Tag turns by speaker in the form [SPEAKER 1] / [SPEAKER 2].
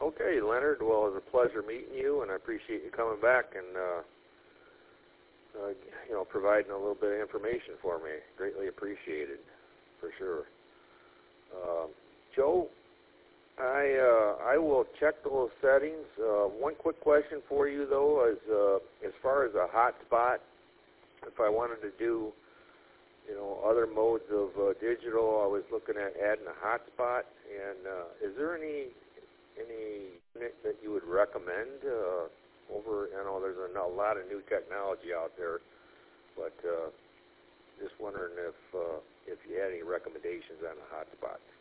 [SPEAKER 1] Okay, Leonard. Well, it was a pleasure meeting you, and I appreciate you coming back and providing a little bit of information for me. Greatly appreciated, for sure. Joe, I will check those settings. One quick question for you, though, is as far as a hotspot, if I wanted to do, other modes of digital, I was looking at adding a hotspot. And is there any unit that you would recommend over? I know there's a lot of new technology out there, but just wondering if you had any recommendations on a hotspot.